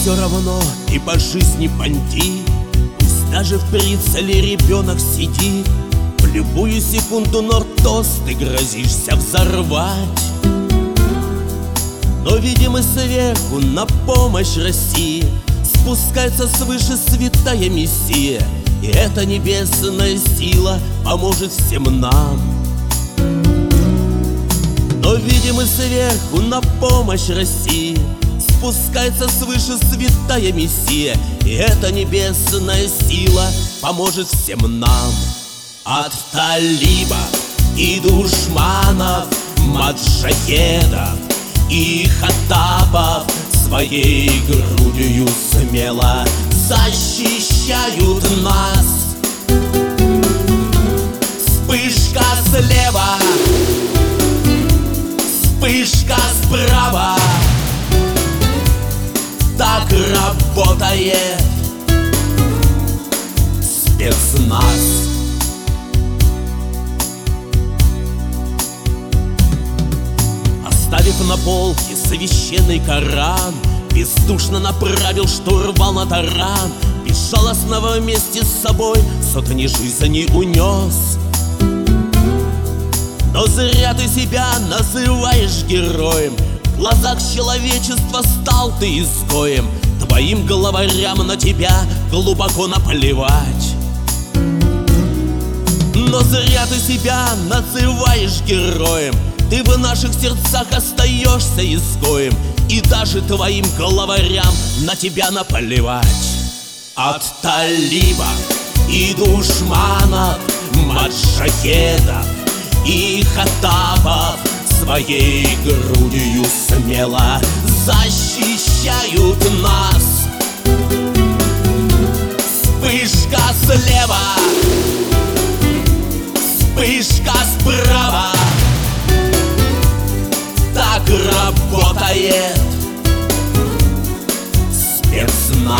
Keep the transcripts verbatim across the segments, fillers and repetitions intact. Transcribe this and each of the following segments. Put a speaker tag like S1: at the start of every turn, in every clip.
S1: все равно и по жизни понти. Пусть даже в прицеле ребенок сидит, в любую секунду нортос ты грозишься взорвать. Но, видимо, сверху на помощь России спускается свыше святая Мессия, и эта небесная сила поможет всем нам. Но, видимо, сверху на помощь России спускается свыше святая Мессия, и эта небесная сила поможет всем нам. От талибов и душманов, маджахедов и хаттабов своей грудью смело защищают нас. Вспышка слева, вспышка справа, так работает спецназ. Оставив на полке священный Коран, бездушно направил штурвал на таран. Безжалостного вместе с собой сотни жизней унес. Но зря ты себя называешь героем, в глазах человечества стал ты изгоем. Твоим главарям на тебя глубоко наплевать. Но зря ты себя называешь героем, ты в наших сердцах остаешься изгоем, и даже твоим главарям на тебя наплевать. От талибов и душманов, маджахедов и хаттабов своей грудью смело защищают нас. Вспышка слева, вспышка справа, так работает спецназ.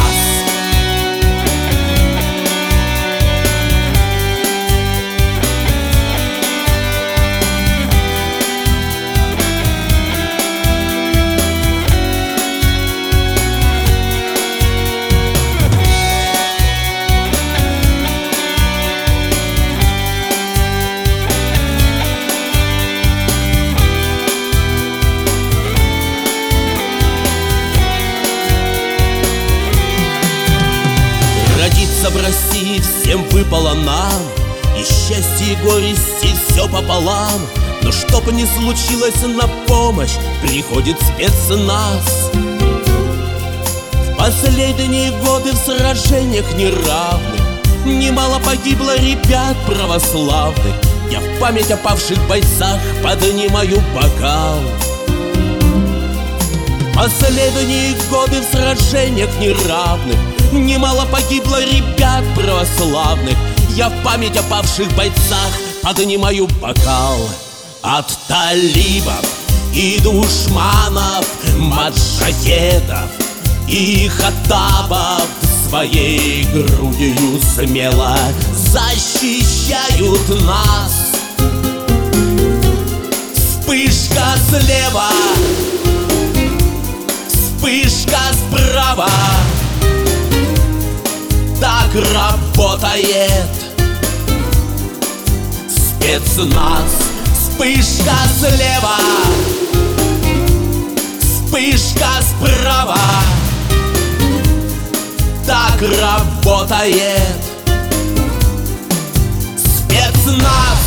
S1: Родиться в России всем выпало нам, и счастье и горести все пополам. Но что бы ни случилось, на помощь приходит спецназ. В последние годы в сражениях неравных немало погибло ребят православных. Я в память о павших бойцах поднимаю бокал. Последние годы в сражениях неравных немало погибло ребят православных. Я в память о павших бойцах поднимаю бокал. От талибов и душманов, маджахедов и хаттабов своей грудью смело защищают нас. Вспышка слева, вспышка справа, так работает спецназ. Вспышка слева, вспышка справа, так работает спецназ.